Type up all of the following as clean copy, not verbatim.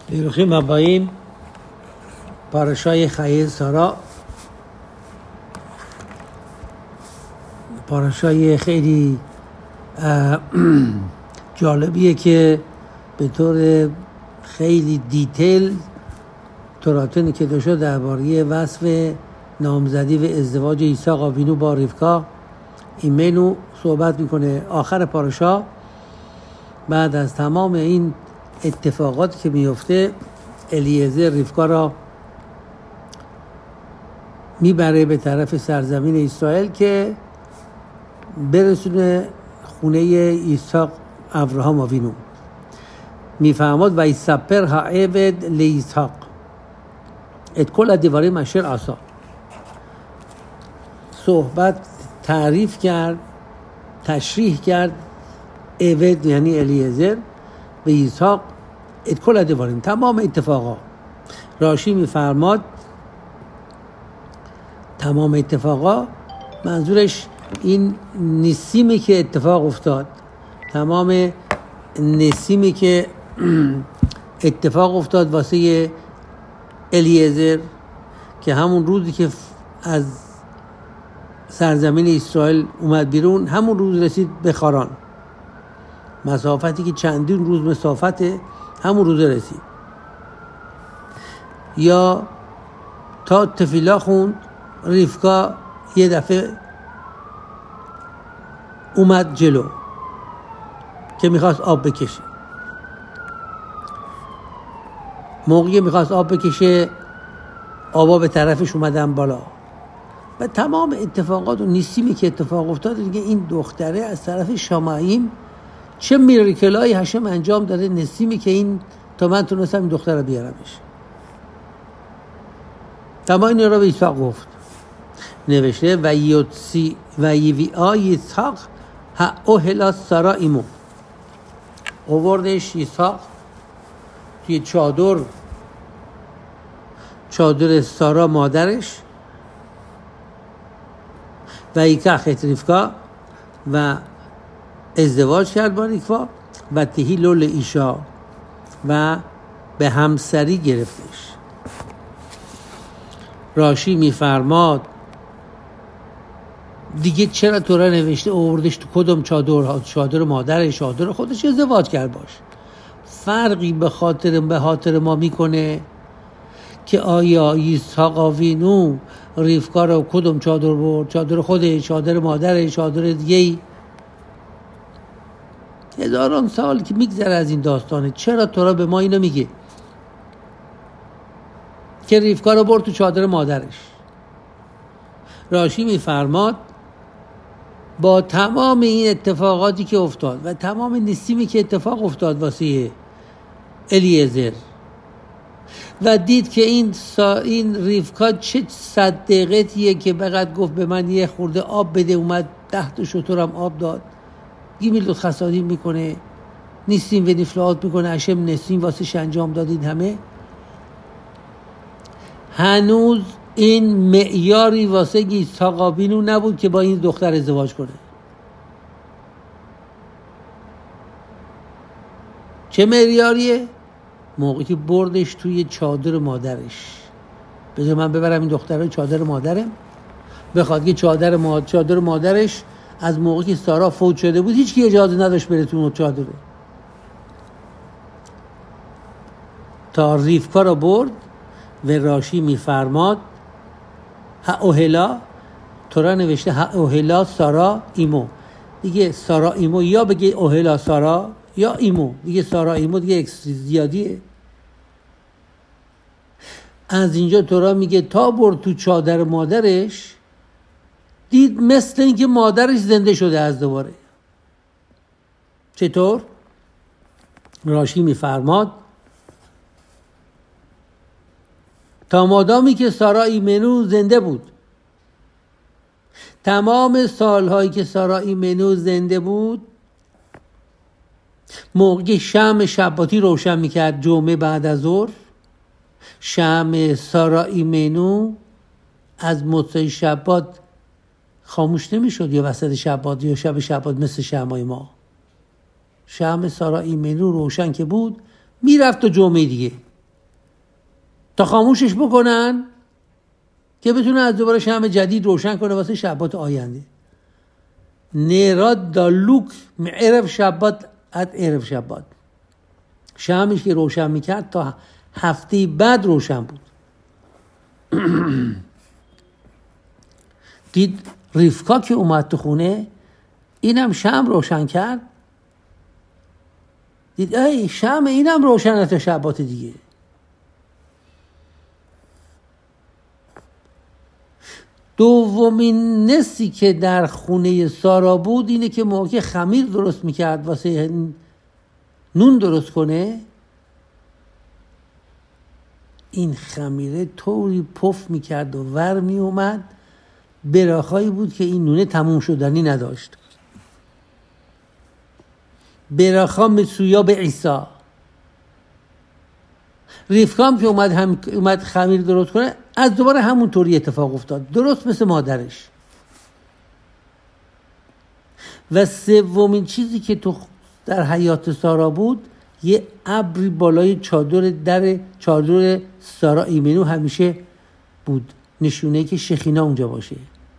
ברוכים הבאים. פרשای חיי سارا پرشای خیلی جالبیه که به طور خیلی دیتیل توراتونی که داشته درباره وصف نامزدی و ازدواج ایساق آوینو با رفکا ایمنو صحبت میکنه. آخر پارشا بعد از تمام این اتفاقاتی که میفته الیعزر رفکا را میبره به طرف سرزمین اسرائیل که برسونه خونه ایساق ابراهام آوینو. میفهمد و یسپر העבד ליצחק את כל הדברים אשר עשה. صحبت تعریف کرد، تشریح کرد عبد یعنی الیعزر به ایساق את כל הדברים، تمام اتفاقا. راشی میفرماد تمام اتفاقا منظورش این نسیمی که اتفاق افتاد، تمام نسیمی که اتفاق افتاد واسه الیعزر که همون روزی که از سرزمین اسرائیل اومد بیرون همون روز رسید به خاران، مسافتی که چندین روز مسافته همون روز رسید. یا تا تفیلا خوند رفکا یه دفعه اومد جلو که میخواست آب بکشه. موقعی میخواست آب بکشه آبا به طرفش اومدن بالا و تمام اتفاقات و نسیمی که اتفاق افتاد دیگه این دختره از طرف شمعیم چه میراکلای هشم انجام داده، نسیمی که این تا من تونستم این دختر رو بیارمش. تمام این را به ایساق گفت. نوشته و یویعا یسحاق هاوهلا سارا ایمو، آوردش ایساق توی چادر سارا مادرش و یکخ رفکا و ازدواج کرد با رفکا و تهیلو لایشا و به همسری گرفتش. راشی میفرماد دیگه چرا تورا نوشته آوردش تو کدوم چادر مادرش، چادر خودش ازدواج کرد باش. فرقی به خاطر ما میکنه که آیا ایسحاق آوینو رفکا رو کدوم چادر برد، چادر خودش، چادر مادرش، چادر دیگه؟ هزاران سال که میگذره از این داستانه، چرا تورا به ما اینو میگه که رفکا رو برد تو چادر مادرش؟ راشی میفرماد با تمام این اتفاقاتی که افتاد و تمام نسیمی که اتفاق افتاد واسه الیعزر و دید که این رفکا چه صدقتیه که بقید گفت به من یه خورده آب بده، اومد 10 تا شترم آب داد، گیمیل خسادی میکنه، نسیم و نفلات میکنه، هشم نسیم واسه انجام دادین همه. هنوز این معیاری واسه ایسحاق آوینو نبود که با این دختر ازدواج کنه. چه معیاریه؟ موقعی که بردش توی چادر مادرش. بذار من ببرم این دختر رو چادر مادرم، بخواد که چادر مادرش از موقعی که سارا فوت شده بود هیچ کی اجازه نداشت بره تو اون چادره. تا رفکا رو برد و راشی میفرماد هاوهلا، تورا نوشته هاوهلا سارا ایمو، دیگه سارا ایمو یا بگه اوهلا سارا یا ایمو، دیگه سارا ایمو دیگه اکس زیادیه. از اینجا تورا میگه تا برد تو چادر مادرش دید مثل اینکه مادرش زنده شده از دوباره. چطور؟ راشی میفرماد تا مادامی که سارا ایمنو زنده بود، تمام سالهایی که سارا ایمنو زنده بود، موقعی شمع شباتی روشن میکرد جمعه بعد از ظهر، شمع سارا ایمنو از مطلع شبات خاموش نمیشد یا وسط شبات یا شب شبات مثل شمعای ما. شمع سارا ایمنو روشن که بود میرفت تو جمعه دیگه. تا خاموشش بکنن که بتونه از دوباره شمع جدید روشن کنه واسه شبات آینده. نیراد دالوک عرف شبات ات عرف شبات، شمعش که روشن میکرد تا هفته بعد روشن بود. دید ریفکا که اومد تو خونه، اینم شمع روشن کرد، دید ای شمع اینم روشنه تا شبات دیگه. دومین نسی که در خونه سارا بود اینه که موقع خمیر درست میکرد واسه نون درست کنه، این خمیره طوری پف میکرد و ور میومد، براخایی بود که این نونه تموم شدنی نداشت. براخا مسویا به عیسی. ریفکام که اومد خمیر درست کنه، از دوباره همون طوری اتفاق افتاد، درست مثل مادرش. و سومین چیزی که تو در حیات سارا بود، یه ابری بالای چادر سارا ایمنو همیشه بود، نشونه که شخینا اونجا باشه.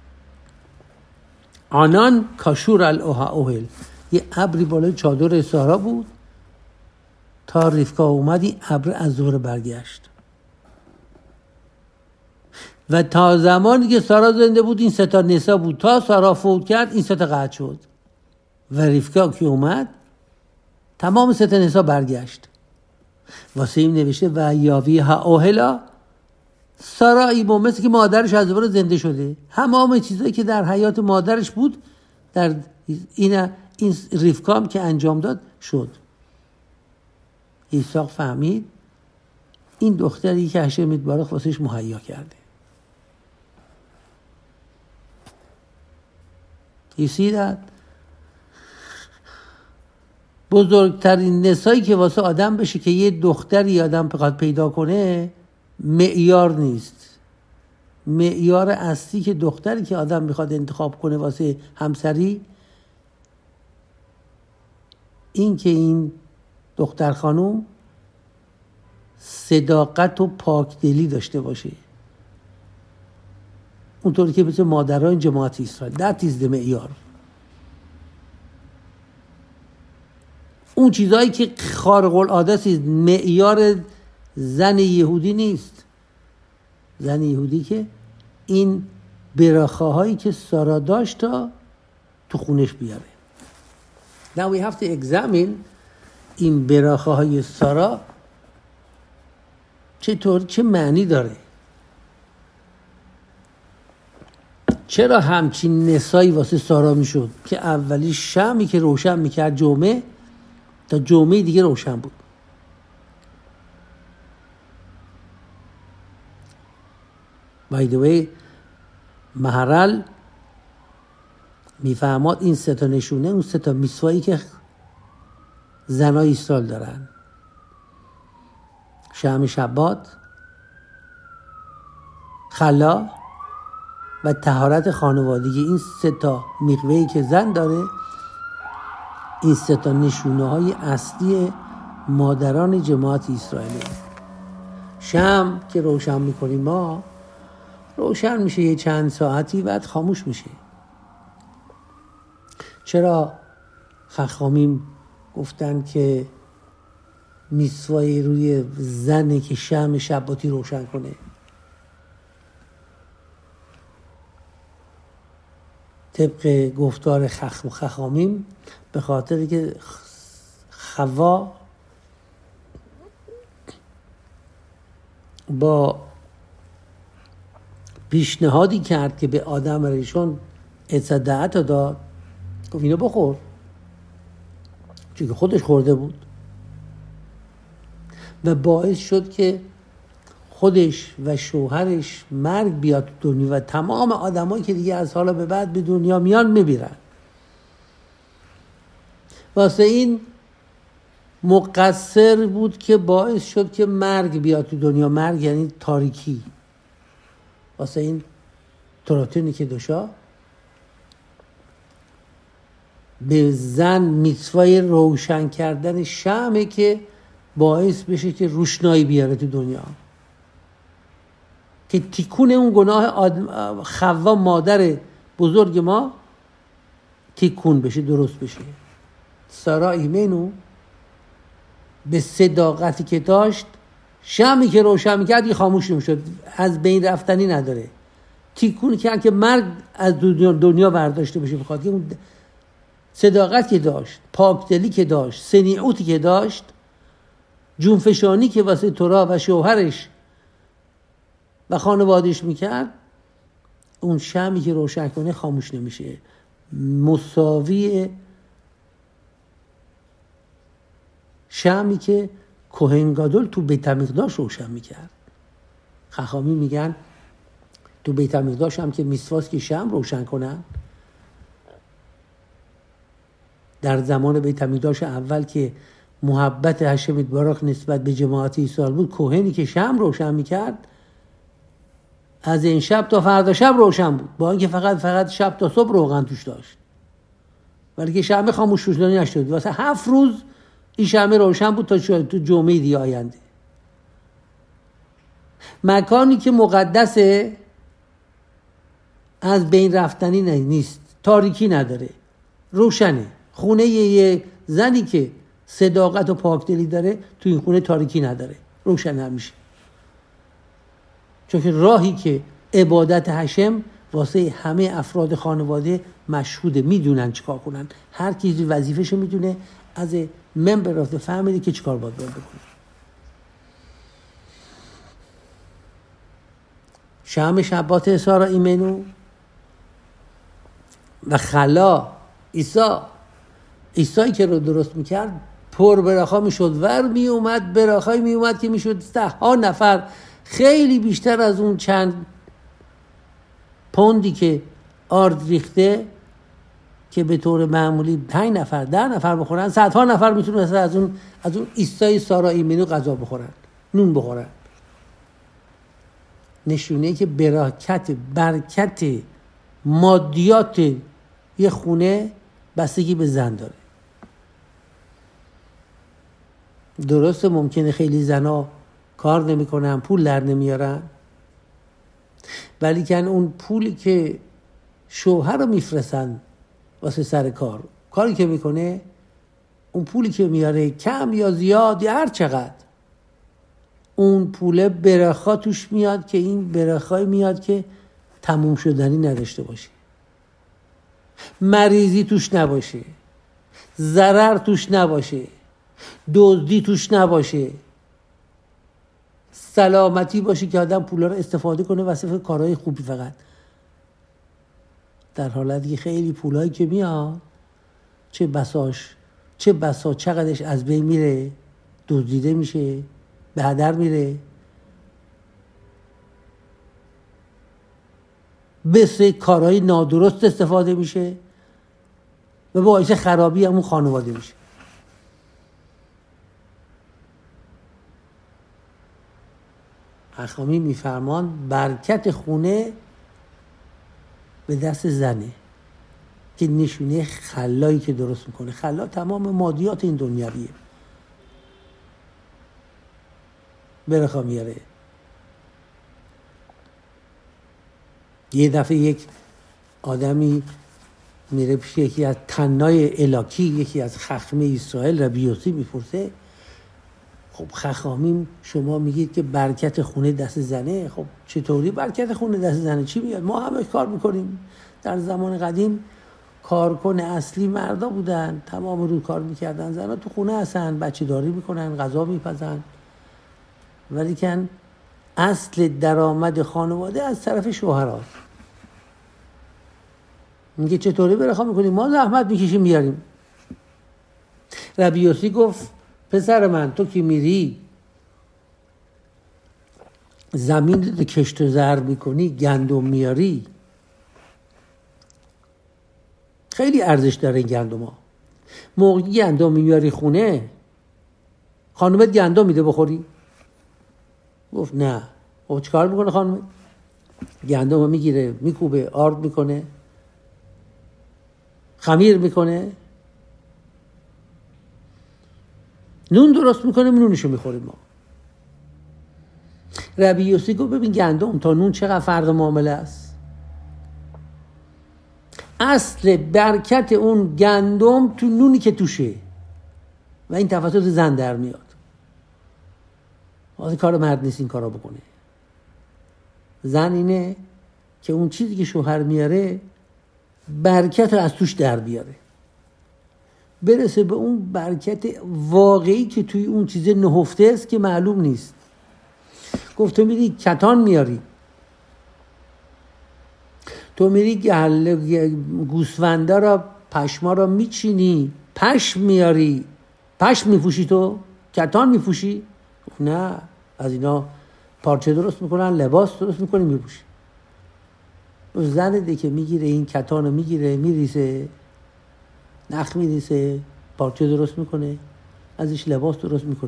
آنان کاشور الاوهل، یه ابری بالای چادر سارا بود تا ریفکا اومدی ابر از ظهر برگشت. و تا زمانی که سارا زنده بود این سه تا نسا بود، تا سارا فوت کرد این سه تا قطع شد و ریفکا که اومد تمام سه تا نسا برگشت. واسه این نوشته و یاوی ها اوهلا، سارا ایمو، مثل که مادرش از دوباره زنده شده. همه چیزایی که در حیات مادرش بود در این ریفکام که انجام داد شد. ایساق فهمید این دختری که هشم یتبارک واسش مهیا کرده. You see that؟ بزرگترین نسایی که واسه آدم بشه که یه دختری آدم بخواد پیدا کنه معیار نیست. معیار اصلی که دختری که آدم میخواد انتخاب کنه واسه همسری، این که این دختر خانم صداقت و پاکدلی داشته باشه، اونطوری که مثل مادران جماعت اسرائیل. That is the معیار. اون چیزایی که خارق العاده است معیار زن یهودی نیست. زن یهودی که این براخاهایی که سارا داشت تا تو خونش بیاره. Now we have to examine این براخاهای سارا چه معنی داره. چرا همچین نسایی واسه سارا میشد که اولی شمعی که روشن میکرد جمعه تا جمعه دیگه روشن بود. by the way مهرل میفهماد این سه تا نشونه اون سه تا میسوایی که زنای اسرائیل دارن: شمع شبات، خلا و طهارت خانوادگی. این سه تا میقوهی که زن داره، این سه تا نشونه های اصلی مادران جماعت اسرائیل. شمع که روشن میکنیم ما، روشن میشه یه چند ساعتی بعد خاموش میشه. چرا خخامیم گفتن که میسوای روی زنه که شمع شباتی روشن کنه؟ طبق گفتار خخامیم به خاطر که خوا با پیشنهادی کرد که به آدم ریشون اصدعت داد، گفت اینو بخور، چون که خودش خورده بود و باعث شد که خودش و شوهرش مرگ بیاد دنیا و تمام آدمایی که دیگه از حالا به بعد به دنیا میان میمیرن. واسه این مقصر بود که باعث شد که مرگ بیاد تو دنیا. مرگ یعنی تاریکی. واسه این تراتونی که دوشا به زن میتوای روشن کردن شمعه که باعث بشه که روشنایی بیاره تو دنیا. که تیکون اون گناه خوا مادر بزرگ ما تیکون بشه، درست بشه. سارا ایمنو به صداقتی که داشت، شمی که روشن میکرد یه خاموش نمیشد، از بین رفتنی نداره. تیکون کرد که مرگ از دنیا برداشته بشه، بخاطر اون صداقت که داشت، پاکدلی که داشت، صنیعوتی که داشت، جونفشانی که واسه تورا و شوهرش و خانوادش میکرد. اون شمی که روشن کنه خاموش نمیشه، مساوی شمی که کوهن گادول تو بیت المقدس روشن میکرد. خخامی میگن تو بیت المقدس هم که میسواس که شم روشن کنن، در زمان بیت المقدس اول که محبت هشم یتبارک نسبت به جماعت اسرائیل بود، کوهنی که شم روشن میکرد از این شب تا فردا شب روشن بود، با اینکه فقط شب تا صبح روغن توش داشت، ولی که شمع خاموش شدنی نشد. واسه 7 روز این شمع روشن بود تا تو جمعه دیگه آینده. مکانی که مقدسه از بین رفتنی نیست، تاریکی نداره، روشنه. خونه یه زنی که صداقت و پاکدلی داره تو این خونه تاریکی نداره، روشن همیشه. چون که راهی که عبادت هشم واسه همه افراد خانواده مشهوده، میدونن چیکار کنن، هر کی وظیفه‌شو میدونه از member of the family که چیکار باید بکنه. شام شبات سارا ایمنو و خلا عیسی که رو درست میکرد پر براخا میشد، ور میومد براخای میومد که میشد 10 نفر، خیلی بیشتر از اون چند پوندی که آرد ریخته که به طور معمولی 5 نفر 10 نفر بخورن، 100 نفر میتونن از اون عیسی سارا ایمنو غذا بخورن، نون بخورن. نشونه که برکت مادیات یه خونه بستگی به زن داره. درسته ممکنه خیلی زنا کار نمیکنن، پول در نمیارن، ولی کن اون پولی که شوهر رو میفرستن واسه سر کاری که میکنه، اون پولی که میاره کم یا زیاد یا هر چقدر، اون پول برخا توش میاد که این برخای میاد که تموم شدنی نداشته باشه، مریضی توش نباشه، ضرر توش نباشه، دزدی توش نباشه، سلامتی باشه که آدم پولا رو استفاده کنه واسه کارهای خوبی فقط. در حالتی که خیلی پولایی که میاد چه بسا چقدرش از بین میره، دزدیده میشه، به هدر میره، بسه کارهای نادرست استفاده میشه و باعث خرابی همون خانواده میشه. اخامی میفرمان برکت خونه به دست زنه که نشونه خلایی که درست میکنه. خلا تمام مادیات این دنیاویه، برخا میاره. یه دفعه یک آدمی میره پیش یکی از تنای الاکی، یکی از خخمه اسرائیل، ربی یوسی، میپرسه خب خخامیم شما میگید که برکت خونه دست زنه، خب چطوری برکت خونه دست زنه؟ چی میاد؟ ما همه کار میکنیم. در زمان قدیم کارکن اصلی مردا بودن، تمام روز کار میکردن، زنها تو خونه هستن، بچه داری میکنن، غذا میپزن، ولی کن اصل درآمد خانواده از طرف شوهراست. میگه چطوری برخواه میکنیم؟ ما زحمت میکشیم میاریم. ربی یوسی گفت پسر من، تو که میری زمین رو کشت و زر میکنی، گندم میاری، خیلی ارزش داره این گندم ها. موقعی گندم میاری خونه، خانومت گندم میده بخوری؟ گفت نه. خب چیکار میکنه خانومت؟ گندم رو میگیره، میکوبه، آرد میکنه، خمیر میکنه، نون درست میکنه، نونشو میخوریم ما. ربی یوسی گفت ببین گندم تا نون چقدر فرق معامله است. اصل برکت اون گندم تو نونی که توشه و این توسط زن در میاد. واسه کار مرد نیست این کارا بکنه. زن اینه که اون چیزی که شوهر میاره برکت رو از توش در بیاره، برسه به اون برکت واقعی که توی اون چیز نهفته است که معلوم نیست. گفت تو میری کتان میاری، تو میری گوسفنده را پشما را میچینی، پشم میاری، پشم میپوشی، تو کتان میپوشی؟ نه، از اینا پارچه درست میکنن، لباس درست میکنی میپوشی. زنده که میگیره این کتان رو میگیره میریسه، نخ میریسه، پارچه درست میکنه، ازش لباس درست میکنه.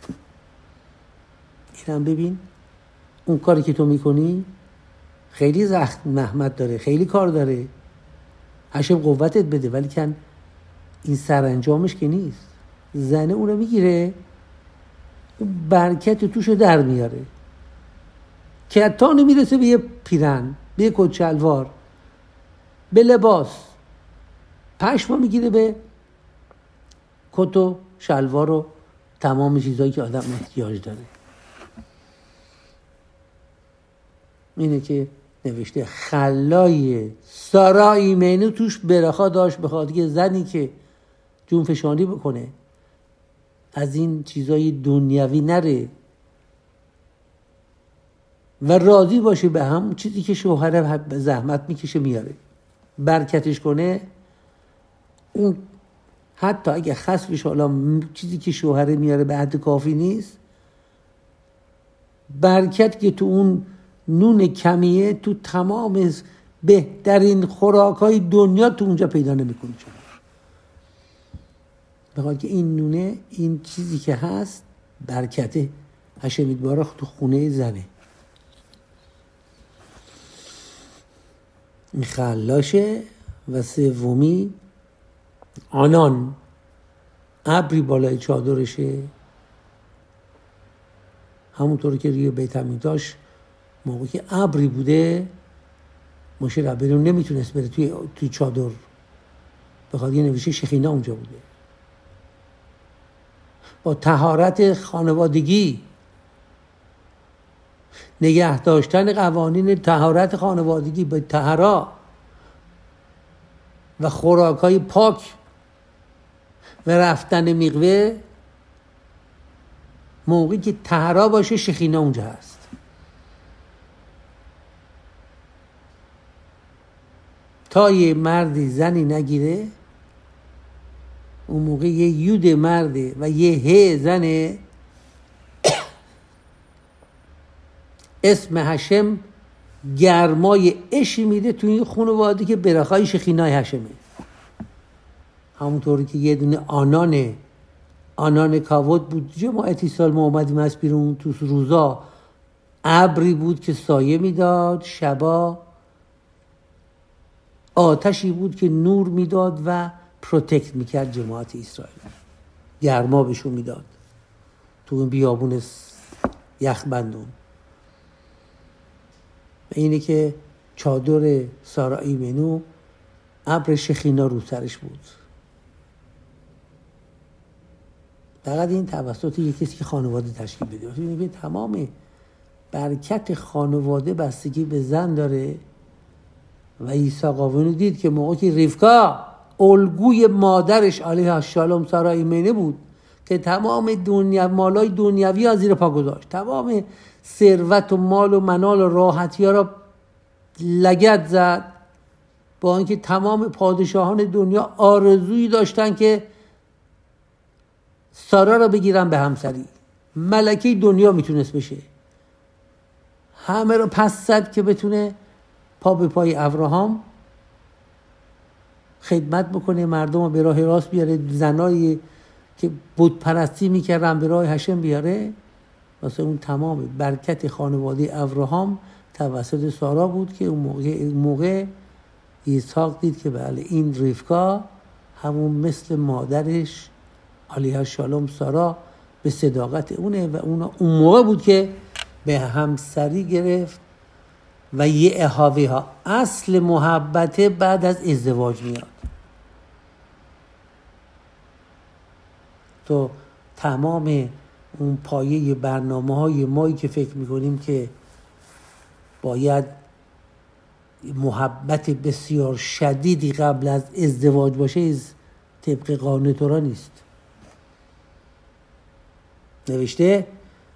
اینم ببین اون کاری که تو میکنی خیلی زخم محمد داره، خیلی کار داره، هشم قوتت بده، ولی کن این سرانجامش که نیست. زنه اونو میگیره، اون برکت توشو در میاره، کتانو میرسه به یه پیرن، به یه کت شلوار، به لباس، پشمو میگیره به کت و شلوار و تمام چیزایی که آدم احتیاج داره. اینه که نوشته خلای سارا ایمنو توش برخا داشت، بخواد که زنی که جون فشانی بکنه از این چیزای دنیوی نره و راضی باشه به هم چیزی که شوهر زحمت میکشه میاره، برکتش کنه. اون حتی اگه خسبش حالا چیزی که شوهر میاره به حد کافی نیست، برکت که تو اون نون کمیه تو تمام بهترین خوراکای دنیا تو اونجا پیدا نمیکنی. چون بخاطر که این نونه، این چیزی که هست برکته هشم یتبارک تو خونه زنه. این خلاشه. و سومی آنان، ابری بالای چادرشه، همونطور که روی بیت حمیداش موقعی که ابری بوده موشه ربیعی نمیتونست بره توی چادر، بخاطر یه نوشته شخینه اونجا بوده. با طهارت خانوادگی، نگه داشتن قوانین طهارت خانوادگی به طهارا و خوراکای پاک و رفتن میقوه، موقعی که طهارا باشه شخینه اونجا هست. تا یه مردی زنی نگیره، اون موقع یه یود مرده و یه ه زنه، اسم هشم گرمای عشقی میده توی این خانواده که برخای شخینای هشمه. همونطوری که یه دونه آنان کاوت بود، جماعتی سال ما اومدیم از بیرون، تو روزا ابری بود که سایه میداد، شبا آتشی بود که نور میداد و پروتکت میکرد جماعت اسرائیل، گرما بهشون میداد تو اون بیابون یخبندون. اینه که چادر سارا ایمنو ابر شخینا رو سرش بود. فقط این توسط یک کسی که خانواده تشکیل بده. ببینید تمام برکت خانواده بستگی به زن داره. و عیسی قاوونو دید که موقعی که رفقا الگوی مادرش علیه السلام سارا ایمنه بود که تمام دنیا مالای دنیوی ها زیر پا گذاشت، تمام ثروت و مال و منال و راحتی ها را لگد زد، با اینکه تمام پادشاهان دنیا آرزویی داشتن که سارا را بگیرن به همسری، ملکه دنیا میتونست بشه، همه را پس زد که بتونه پا به پای ابراهام خدمت بکنه، مردم رو به راه راست بیاره، زنایی که بت پرستی میکردن به راه هشم بیاره. واسه اون تمام برکت خانواده ابراهام توسط سارا بود که اون موقع اسحاق دید که بله این رفقا همون مثل مادرش علیه السلام سارا به صداقت اونه و اون موقع بود که به همسری گرفت و یه اهاوه ها. اصل محبت بعد از ازدواج میاد. تو تمام اون پایه برنامه های مایی که فکر میکنیم که باید محبت بسیار شدیدی قبل از ازدواج باشه طبق قانون تورا نیست. نوشته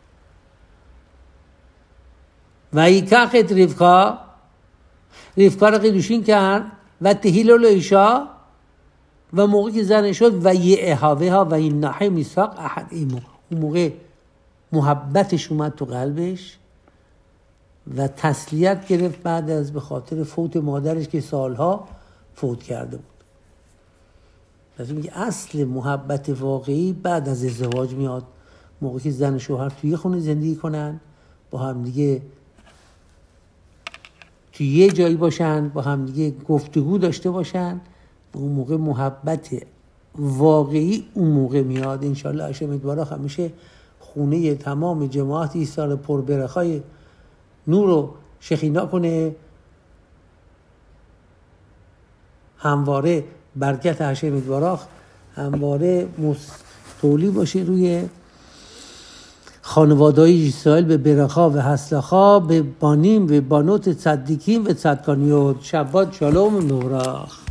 و ایکاخت رفقا رو قیدوشین کرد و تهیل ایشا و موقعی که زن شد و یه اهاوه ها و این نحه میساق احد ایمو. اون موقع محبتش اومد تو قلبش و تسلیت گرفت بعد از به خاطر فوت مادرش که سالها فوت کرده بود. پس میگه اصل محبت واقعی بعد از ازدواج میاد، موقعی که زن و شوهر توی خونه زندگی کنن، با هم دیگه توی یه جایی باشن، با هم دیگه گفتگو داشته باشن، اون موقع محبت واقعی اون موقع میاد. انشالله هشم اتبارک همیشه خونه تمام جماعت ایثار پربرخای نور رو شخینا کنه، همواره برکت هشم اتبارک همواره مستولی باشه روی خانواده‌های اسرائیل به برخا و حسلخا، به بانیم و بانوت صدیکیم و صدقانیوت. شبات شالوم مبارک.